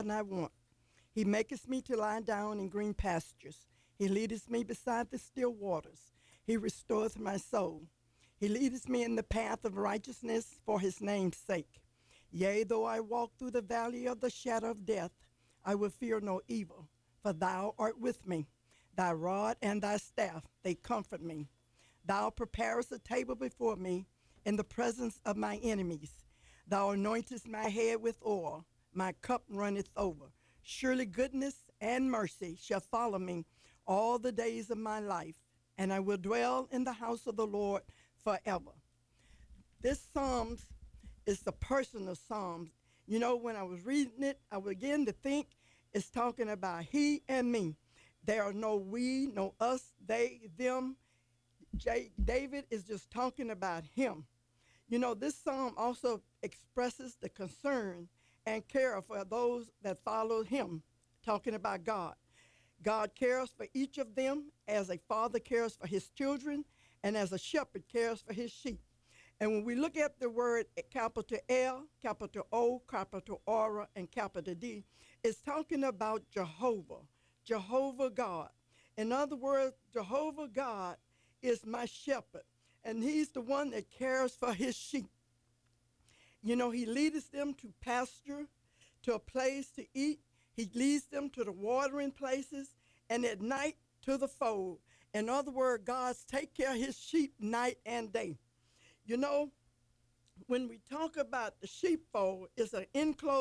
and I want. He maketh me to lie down in green pastures. He leadeth me beside the still waters. He restoreth my soul. He leadeth me in the path of righteousness for his name's sake. Yea, though I walk through the valley of the shadow of death, I will fear no evil, for thou art with me. Thy rod and thy staff, they comfort me. Thou preparest a table before me in the presence of my enemies. Thou anointest my head with oil, my cup runneth over. Surely goodness and mercy shall follow me all the days of my life, and I will dwell in the house of the Lord forever. This Psalms is the personal Psalms. You know, when I was reading it, I began to think it's talking about he and me. There are no we, no us, they, them. David is just talking about him. You know, this psalm also expresses the concern and care for those that follow him, talking about God. God cares for each of them as a father cares for his children and as a shepherd cares for his sheep. And when we look at the word capital L, capital O, capital R, and capital D, it's talking about Jehovah, Jehovah God. In other words, Jehovah God is my shepherd, and he's the one that cares for his sheep. You know, he leads them to pasture, to a place to eat. He leads them to the watering places, and at night to the fold. In other words, God's take care of his sheep night and day. You know, when we talk about the sheepfold, it's an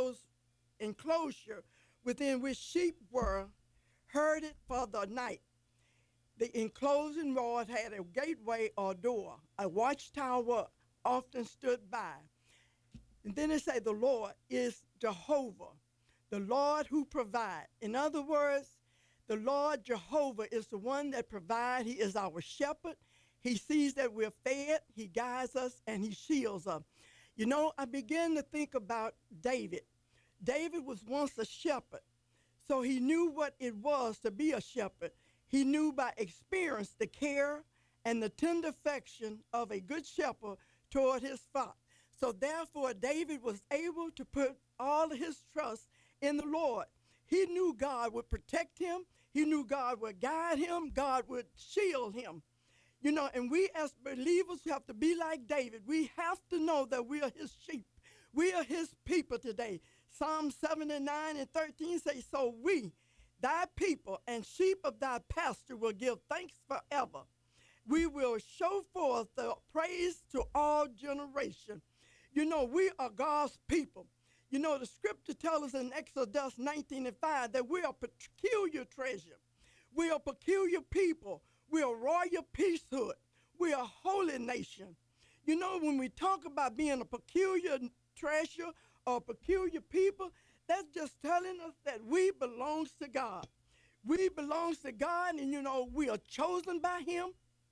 enclosure within which sheep were herded for the night. The enclosing wall had a gateway or door. A watchtower often stood by. And then it say the Lord is Jehovah, the Lord who provides. In other words, the Lord Jehovah is the one that provides. He is our shepherd. He sees that we're fed. He guides us and he shields us. You know, I began to think about David. David was once a shepherd, so he knew what it was to be a shepherd. He knew by experience the care and the tender affection of a good shepherd toward his flock. So therefore, David was able to put all of his trust in the Lord. He knew God would protect him. He knew God would guide him. God would shield him. You know, and we as believers have to be like David. We have to know that we are his sheep. We are his people today. Psalm 79 and 13 say, so we, thy people and sheep of thy pasture will give thanks forever. We will show forth the praise to all generations. You know, we are God's people. You know, the scripture tells us in Exodus 19 and 5 that we are peculiar treasure. We are peculiar people. We are royal priesthood. We are a holy nation. You know, when we talk about being a peculiar treasure or peculiar people, that's just telling us that we belongs to God. We belongs to God, and you know, we are chosen by him.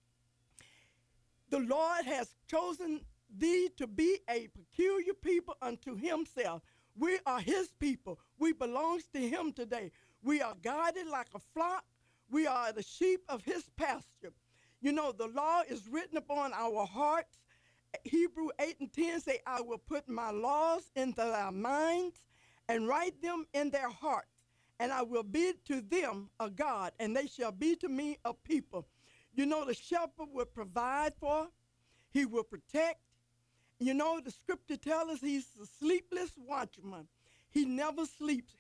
The Lord has chosen thee to be a peculiar people unto himself. We are his people. We belongs to him today. We are guided like a flock. We are the sheep of his pasture. You know, the law is written upon our hearts. Hebrew 8 and 10 say, I will put my laws into their minds and write them in their hearts. And I will be to them a God, and they shall be to me a people. You know, the shepherd will provide for, he will protect. You know, the scripture tells us he's a sleepless watchman. He never sleeps.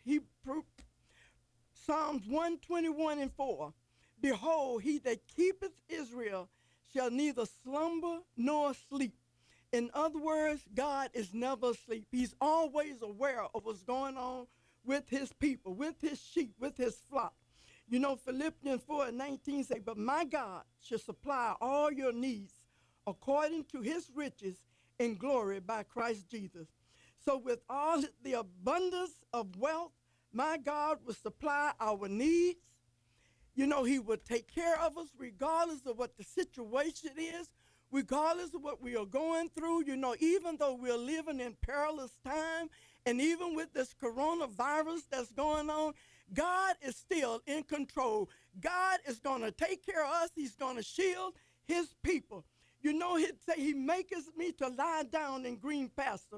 Psalms 121 and 4. Behold, he that keepeth Israel shall neither slumber nor sleep. In other words, God is never asleep. He's always aware of what's going on with his people, with his sheep, with his flock. You know, Philippians 4 and 19 say, but my God shall supply all your needs according to his riches in glory by Christ Jesus. So with all the abundance of wealth, my God will supply our needs. You know, he will take care of us regardless of what the situation is, regardless of what we are going through. You know, even though we're living in perilous time, and even with this coronavirus that's going on, God is still in control. God is going to take care of us. He's going to shield his people. You know, he'd say he maketh me to lie down in green pasture.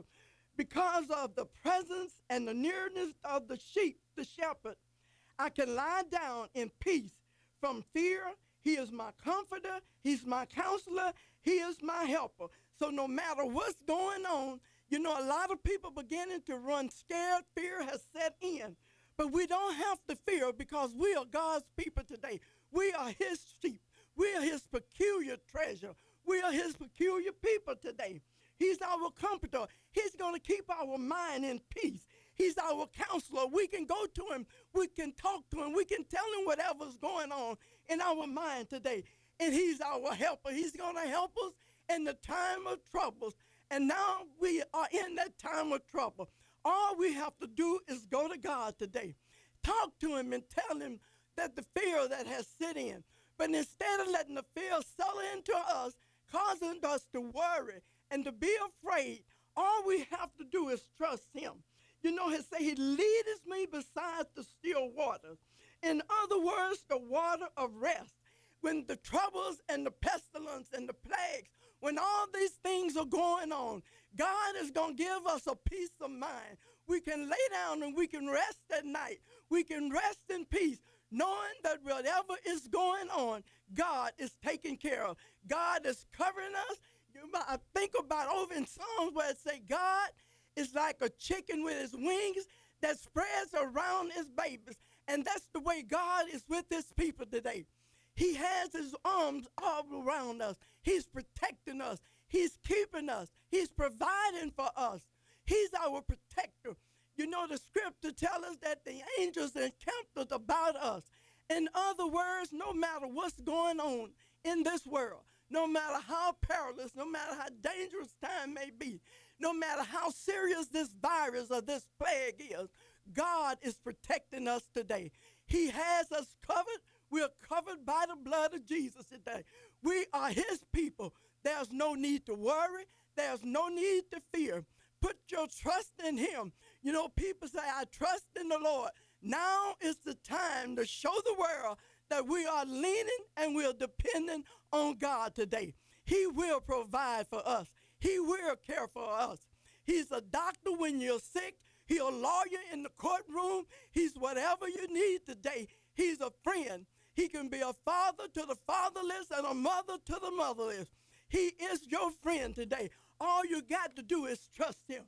Because of the presence and the nearness of the sheep, the shepherd, I can lie down in peace from fear. He is my comforter. He's my counselor. He is my helper. So no matter what's going on, a lot of people beginning to run scared. Fear has set in. But we don't have to fear because we are God's people today. We are his sheep. We are his peculiar treasure. We are his peculiar people today. He's our comforter. He's going to keep our mind in peace. He's our counselor. We can go to him. We can talk to him. We can tell him whatever's going on in our mind today. And he's our helper. He's going to help us in the time of troubles. And now we are in that time of trouble. All we have to do is go to God today. Talk to him and tell him that the fear that has set in. But instead of letting the fear settle into us, causing us to worry and to be afraid, all we have to do is trust him. He say he leadeth me beside the still waters. In other words, the water of rest. When the troubles and the pestilence and the plagues, when all these things are going on, God is going to give us a peace of mind. We can lay down and we can rest at night. We can rest in peace, knowing that whatever is going on, God is taking care of. God is covering us. I think about over in Psalms where it say God is like a chicken with his wings that spreads around his babies. And that's the way God is with his people today. He has his arms all around us. He's protecting us. He's keeping us. He's providing for us. He's our protector. The scripture tells us that the angels encamped about us. In other words, no matter what's going on in this world, no matter how perilous, no matter how dangerous time may be, no matter how serious this virus or this plague is, God is protecting us today. He has us covered. We're covered by the blood of Jesus today. We are his people. There's no need to worry. There's no need to fear. Put your trust in him. People say, I trust in the Lord. Now is the time to show the world that we are leaning and we're dependent on God today. He will provide for us. He will care for us. He's a doctor when you're sick. He's a lawyer in the courtroom. He's whatever you need today. He's a friend. He can be a father to the fatherless and a mother to the motherless. He is your friend today. All you got to do is trust him.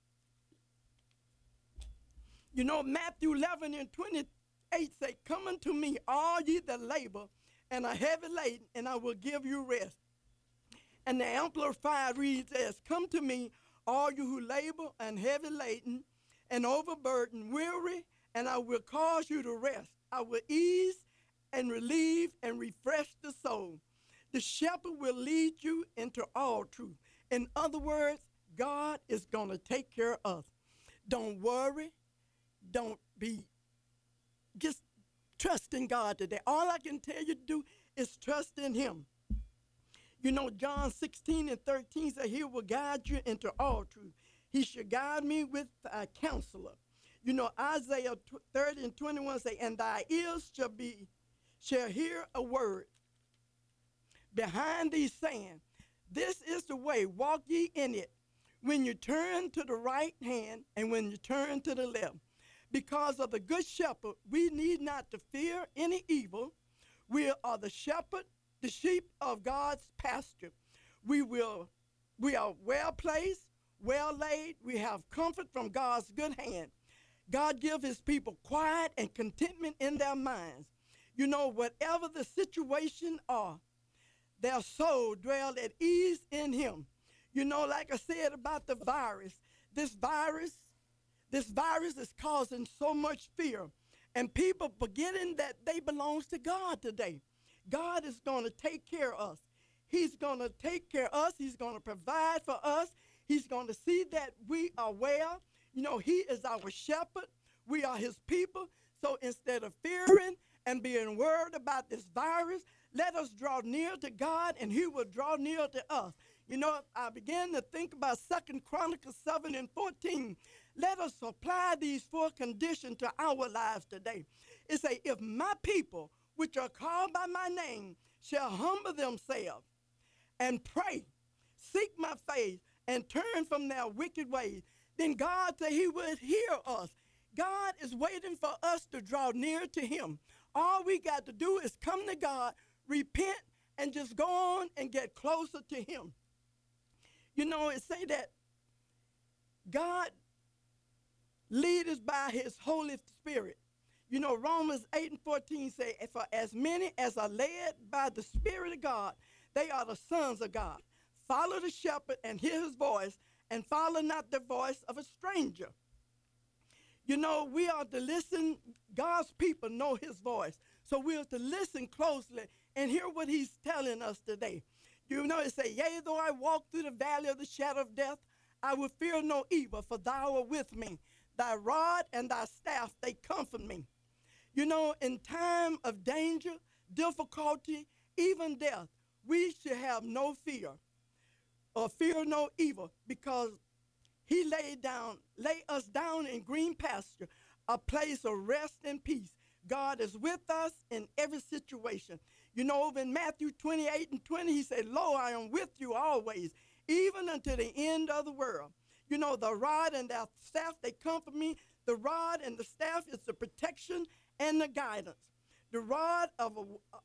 Matthew 11 and 28 say, come unto me, all ye that labor and are heavy laden, and I will give you rest. And the Amplified reads as, come to me, all you who labor and heavy laden and overburdened, weary, and I will cause you to rest. I will ease and relieve and refresh the soul. The shepherd will lead you into all truth. In other words, God is going to take care of us. Don't worry. Don't be. Just trust in God today. All I can tell you to do is trust in him. John 16 and 13 says, he will guide you into all truth. He shall guide me with a counselor. Isaiah 30 and 21 say, and thy ears shall hear a word behind thee saying, this is the way, walk ye in it, when you turn to the right hand and when you turn to the left. Because of the good shepherd, we need not to fear any evil. We are the shepherd, the sheep of God's pasture. We are well placed, well laid. We have comfort from God's good hand. God gives his people quiet and contentment in their minds. Whatever the situation are, their soul dwell at ease in him. Like I said about the virus, this virus is causing so much fear. And people forgetting that they belong to God today. God is going to take care of us. He's going to take care of us. He's going to provide for us. He's going to see that we are well. He is our shepherd. We are his people. So instead of fearing and being worried about this virus, let us draw near to God and he will draw near to us. I began to think about 2 Chronicles 7 and 14. Let us apply these 4 conditions to our lives today. It says, if my people, which are called by my name, shall humble themselves and pray, seek my face, and turn from their wicked ways, then God said he would hear us. God is waiting for us to draw near to him. All we got to do is come to God, repent, and just go on and get closer to him. You know, it say that God lead us by his Holy Spirit. You know, Romans 8:14 say, for as many as are led by the Spirit of God, they are the sons of God. Follow the shepherd and hear his voice, and follow not the voice of a stranger. You know, we are to listen. God's people know his voice. So we are to listen closely and hear what he's telling us today. You know, it say, yea, though I walk through the valley of the shadow of death, I will fear no evil, for thou art with me. Thy rod and thy staff, they comfort me. You know, in time of danger, difficulty, even death, we should have no fear or fear no evil, because he lay us down in green pasture, a place of rest and peace. God is with us in every situation. You know, over in Matthew 28:20, he said, lo, I am with you always, even unto the end of the world. You know, the rod and the staff, they comfort me. The rod and the staff is the protection and the guidance. The rod of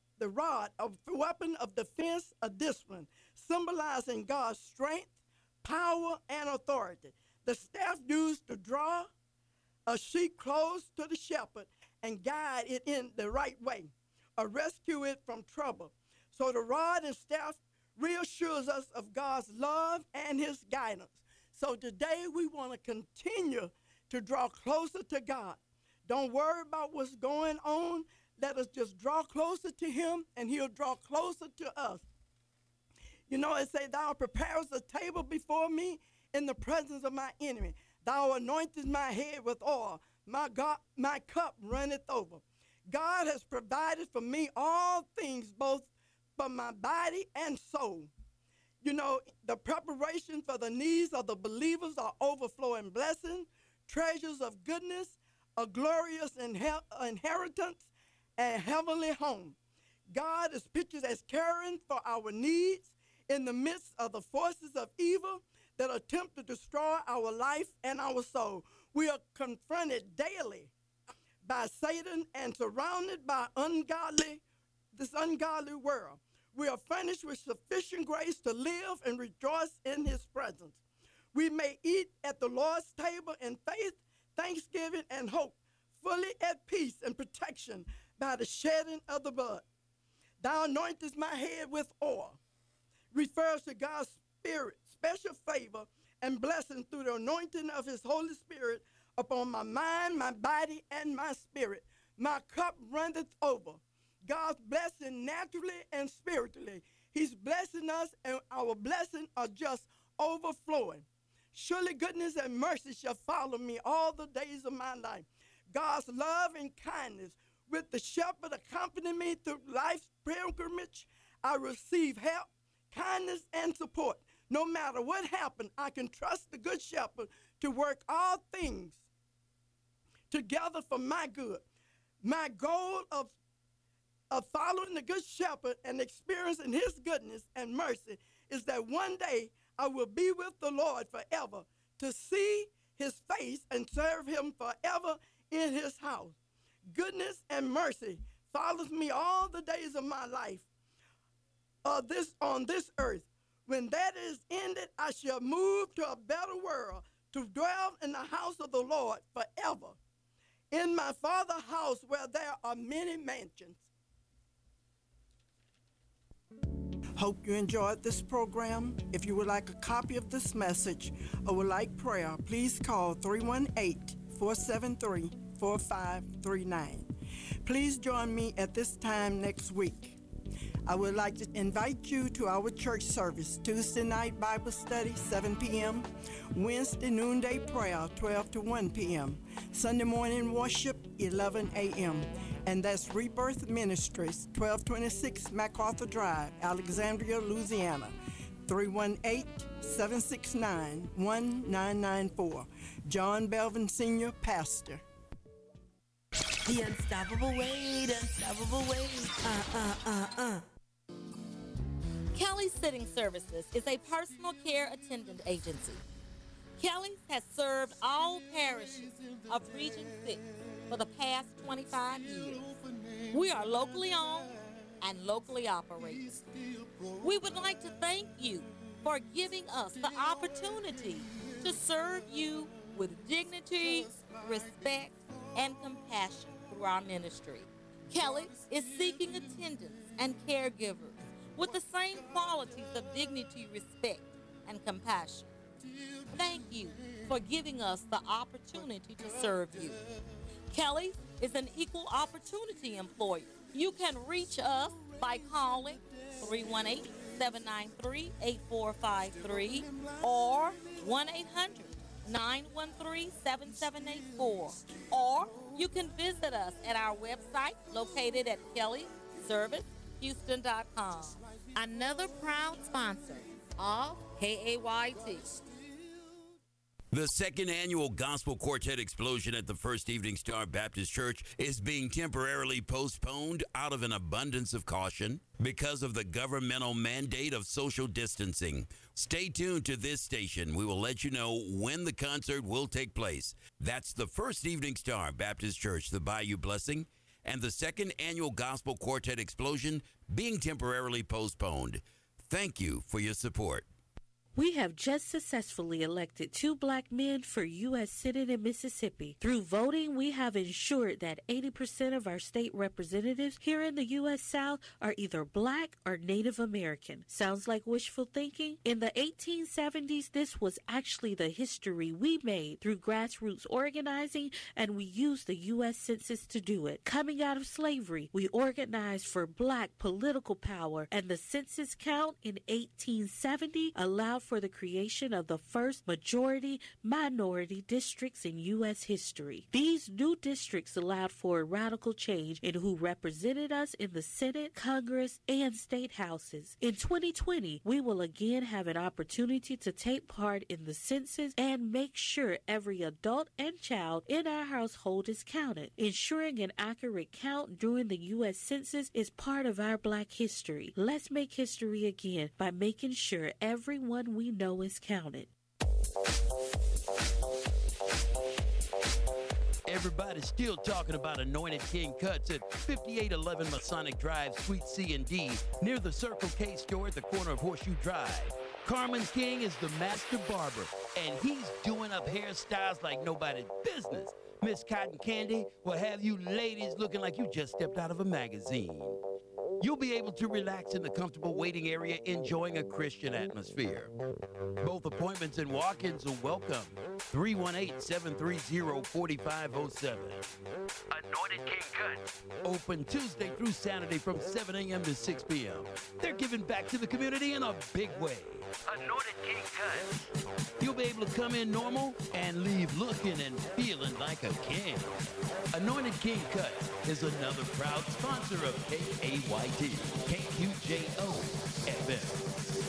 a weapon of defense, a discipline, symbolizing God's strength, power, and authority. The staff used to draw a sheep close to the shepherd and guide it in the right way, or rescue it from trouble. So the rod and staff reassures us of God's love and his guidance. So today we want to continue to draw closer to God. Don't worry about what's going on. Let us just draw closer to him, and he'll draw closer to us. You know, it say, thou preparest a table before me in the presence of my enemy. Thou anointest my head with oil. My God, my cup runneth over. God has provided for me all things, both for my body and soul. You know, the preparation for the needs of the believers are overflowing blessings, treasures of goodness, a glorious inheritance, and heavenly home. God is pictured as caring for our needs in the midst of the forces of evil that attempt to destroy our life and our soul. We are confronted daily by Satan and surrounded by this ungodly world. We are furnished with sufficient grace to live and rejoice in his presence. We may eat at the Lord's table in faith, thanksgiving, and hope, fully at peace and protection by the shedding of the blood. Thou anointest my head with oil refers to God's Spirit, special favor and blessing through the anointing of his Holy Spirit upon my mind, my body, and my spirit. My cup runneth over. God's blessing naturally and spiritually. He's blessing us, and our blessings are just overflowing. Surely goodness and mercy shall follow me all the days of my life. God's love and kindness with the shepherd accompanying me through life's pilgrimage. I receive help, kindness, and support. No matter what happened, I can trust the good shepherd to work all things together for my good. My goal of following the good shepherd and experiencing his goodness and mercy is that one day I will be with the Lord forever, to see his face and serve him forever in his house. Goodness and mercy follows me all the days of my life on this earth. When that is ended, I shall move to a better world, to dwell in the house of the Lord forever, in my Father's house where there are many mansions. Hope you enjoyed this program. If you would like a copy of this message or would like prayer, please call 318-473-4539. Please join me at this time next week. I would like to invite you to our church service, Tuesday night Bible study, 7 p.m., Wednesday noonday prayer, 12 to 1 p.m., Sunday morning worship, 11 a.m., and that's Rebirth Ministries, 1226 MacArthur Drive, Alexandria, Louisiana, 318-769-1994. John Belvin Sr., Pastor. The unstoppable weight, unstoppable weight. Kelly Sitting Services is a personal care attendant agency. Kelly's has served all parishes of Region 6 for the past 25 years. We are locally owned and locally operated. We would like to thank you for giving us the opportunity to serve you with dignity, respect, and compassion through our ministry. Kelly's is seeking attendants and caregivers with the same qualities of dignity, respect, and compassion. Thank you for giving us the opportunity to serve you. Kelly's is an equal opportunity employer. You can reach us by calling 318-793-8453 or 1-800-913-7784. Or you can visit us at our website located at kellyservicehouston.com. Another proud sponsor of KAYT. The second annual Gospel Quartet Explosion at the First Evening Star Baptist Church is being temporarily postponed out of an abundance of caution because of the governmental mandate of social distancing. Stay tuned to this station. We will let you know when the concert will take place. That's the First Evening Star Baptist Church, the Bayou Blessing, and the second annual Gospel Quartet Explosion being temporarily postponed. Thank you for your support. We have just successfully elected 2 black men for U.S. Senate in Mississippi. Through voting, we have ensured that 80% of our state representatives here in the U.S. South are either black or Native American. Sounds like wishful thinking? In the 1870s, this was actually the history we made through grassroots organizing, and we used the U.S. Census to do it. Coming out of slavery, we organized for black political power, and the census count in 1870 allowed for the creation of the first majority-minority districts in U.S. history. These new districts allowed for a radical change in who represented us in the Senate, Congress, and state houses. In 2020, we will again have an opportunity to take part in the census and make sure every adult and child in our household is counted. Ensuring an accurate count during the U.S. Census is part of our black history. Let's make history again by making sure everyone we know is counted. Everybody's still talking about Anointed King Cuts at 5811 Masonic Drive, Suite C and D, near the Circle K store at the corner of Horseshoe Drive. Carmen King is the master barber, and he's doing up hairstyles like nobody's business. Miss Cotton Candy will have you ladies looking like you just stepped out of a magazine. You'll be able to relax in the comfortable waiting area, enjoying a Christian atmosphere. Both appointments and walk-ins are welcome. 318-730-4507. Anointed King Cuts. Open Tuesday through Saturday from 7 a.m. to 6 p.m. They're giving back to the community in a big way. Anointed King Cuts. You'll be able to come in normal and leave looking and feeling like a king. Anointed King Cuts is another proud sponsor of KAYT, KQJO FM.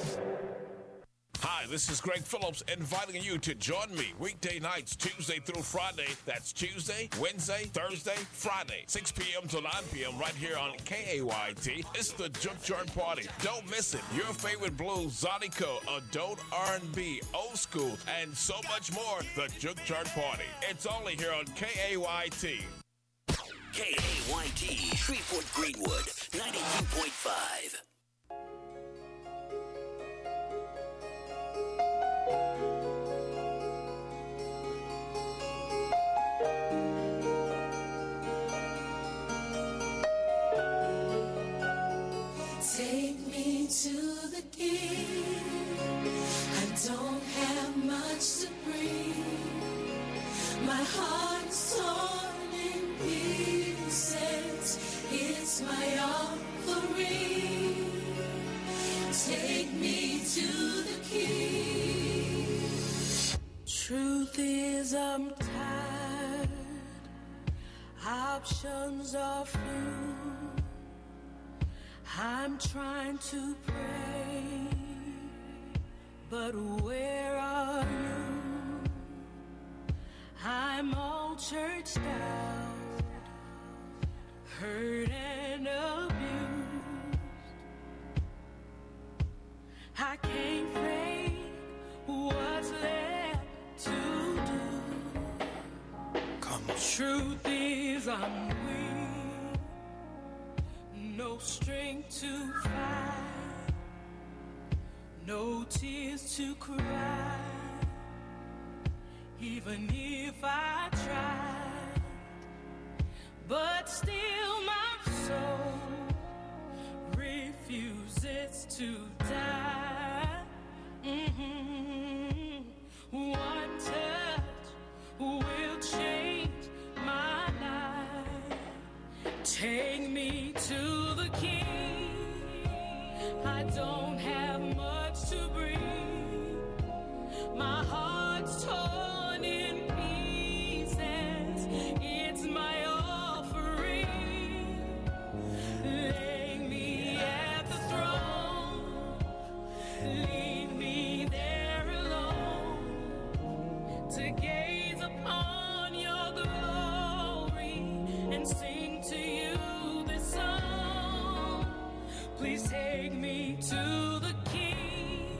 Hi, this is Greg Phillips inviting you to join me weekday nights, Tuesday through Friday. That's Tuesday, Wednesday, Thursday, Friday, 6 p.m. to 9 p.m. right here on KAYT. It's the Junkyard Party. Don't miss it. Your favorite blues, Zydeco, adult R&B, old school, and so much more. The Junkyard Party. It's only here on KAYT. KAYT, Shreveport Greenwood, 92.5. Take me to the King. I don't have much to bring. My heart's torn in pieces. It's my offering. Take me to the King. Truth is, I'm tired. Options are few. I'm trying to pray, but where are you? I'm all churched out, hurt and abused. I can't fake what's left to I'm weak, no strength to fight, no tears to cry, even if I tried, but still my soul refuses to die. One touch will change my life. Take me to the King. I don't have much to bring. My heart's torn in pieces. It's my offering. Lay me at the throne. Leave me there alone to gaze upon your glory and sing to you this song. Please take me to the King.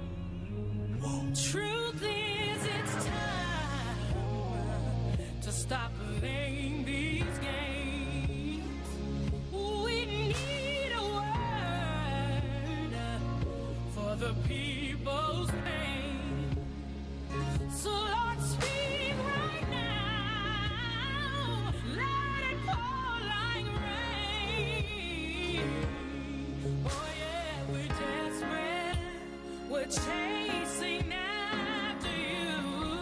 Truth is, it's time to stop playing these games. We need a word for the people's pain. So Lord, speak right now. Let it fall like rain. Oh yeah, we're desperate. We're chasing after you.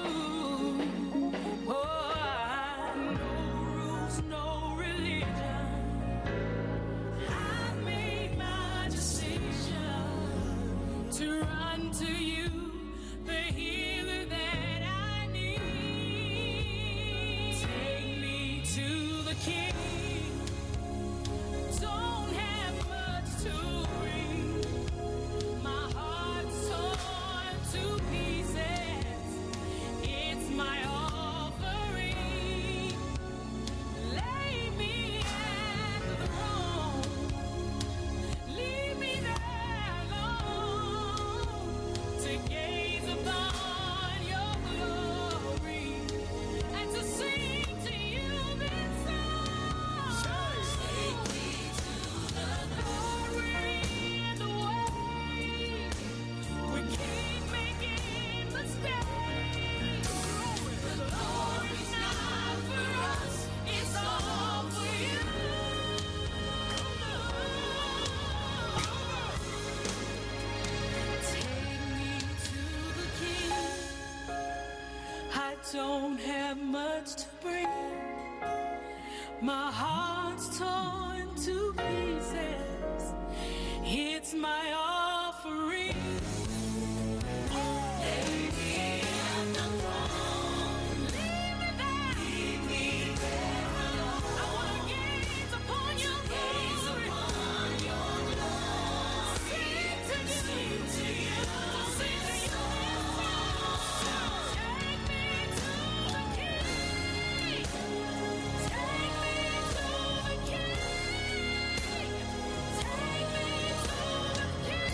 Oh, no rules, no religion. I made my decision to run to you, the healer that I need. Take me to the King. Don't have much to bring. My heart's torn to pieces. It's my offering. Lay me at the throne. Leave me there alone to gaze upon your glory and to sing to you this song. Take me to the glory and the way. We keep making mistakes. The glory's not for us, it's all for you. Take me to the King. I don't have much to bring. My heart's torn to pieces. It's my offering. Lay me at the throne. Leave me there. Leave me there alone. I want to gaze upon your glory. Sing to you. Sing to you. Take me to the King. Take me to the King. Take me to the King.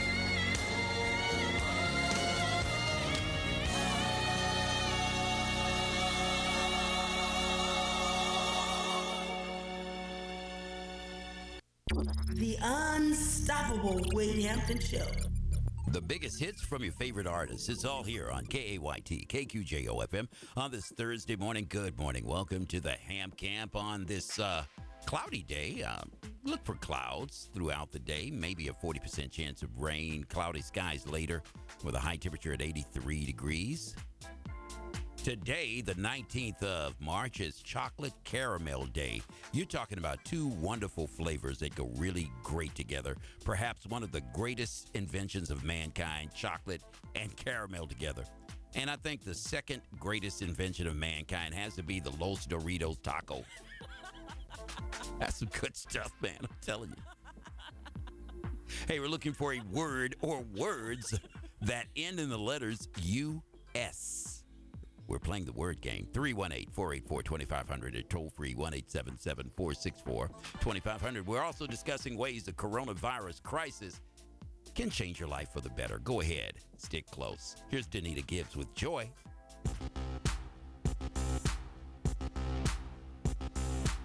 The Unstoppable Wade Hampton Show. The biggest hits from your favorite artists. It's all here on KAYT, KQJO-FM on this Thursday morning. Good morning. Welcome to the Ham Camp on this cloudy day. Look for clouds throughout the day. Maybe a 40% chance of rain. Cloudy skies later with a high temperature at 83 degrees. Today, the 19th of March, is Chocolate Caramel Day. You're talking about two wonderful flavors that go really great together. Perhaps one of the greatest inventions of mankind, chocolate and caramel together. And I think the second greatest invention of mankind has to be the Los Doritos taco. That's some good stuff, man, I'm telling you. Hey, we're looking for a word or words that end in the letters U-S. We're playing the word game. 318-484-2500 at toll-free 1-877-464-2500. We're also discussing ways the coronavirus crisis can change your life for the better. Go ahead. Stick close. Here's Danita Gibbs with Joy.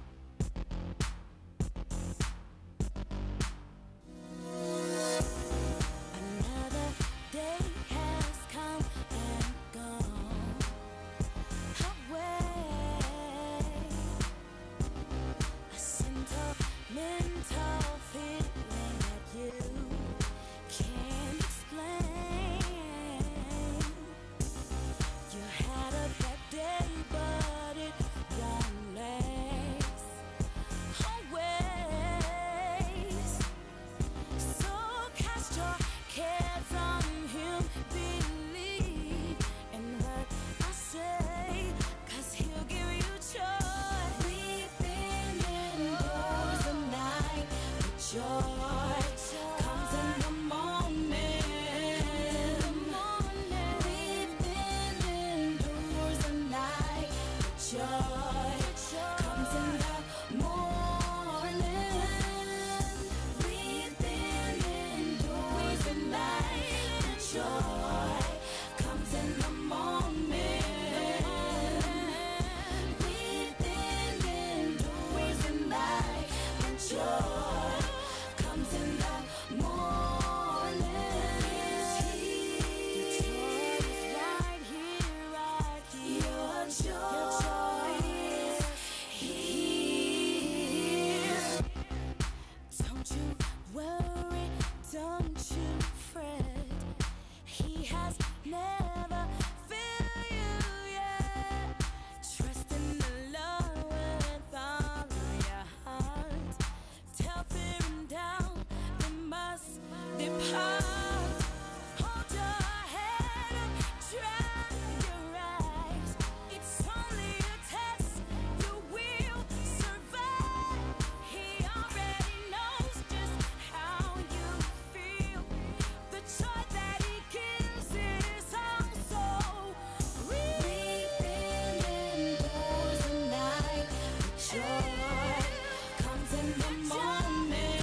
joy comes in the morning.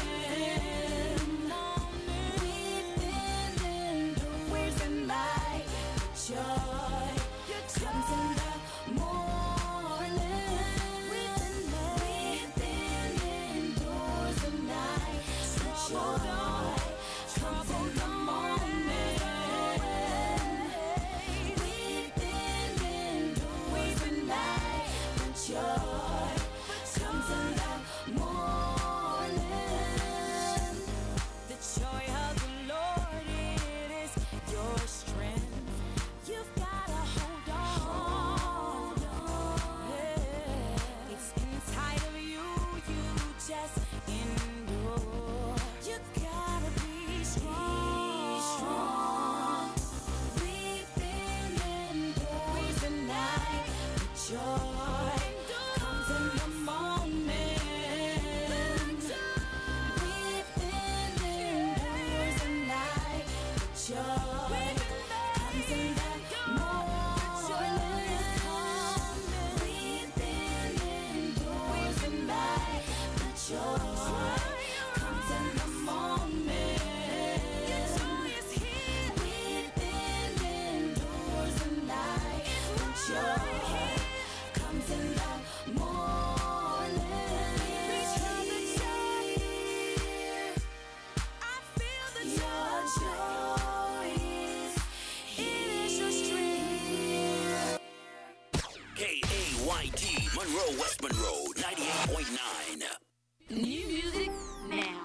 We've been indoors at night. Joy comes in the morning. We've been indoors at night. Joy comes in the morning. We've been indoors at night. Joy comes in the morning. The joy of the Lord, it is your strength. You've got to hold on. Yeah. It's inside of you, you just endure. You gotta be strong. We've been indoors at night. Joy comes in the morning. We've been indoors at night. Joy comes in the morning. We've been indoors at night. Joy comes in the morning. We've been indoors at night. Joy comes in the morning. I feel the your joy is your strength. KAYT, Monroe, West Monroe, 98.9. New music now.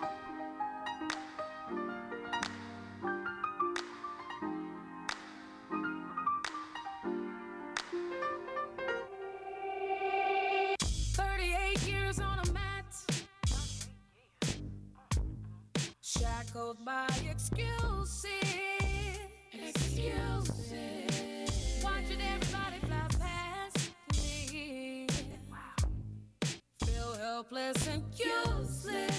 Shackled by excuses. Watching everybody fly past me. Feel helpless and useless.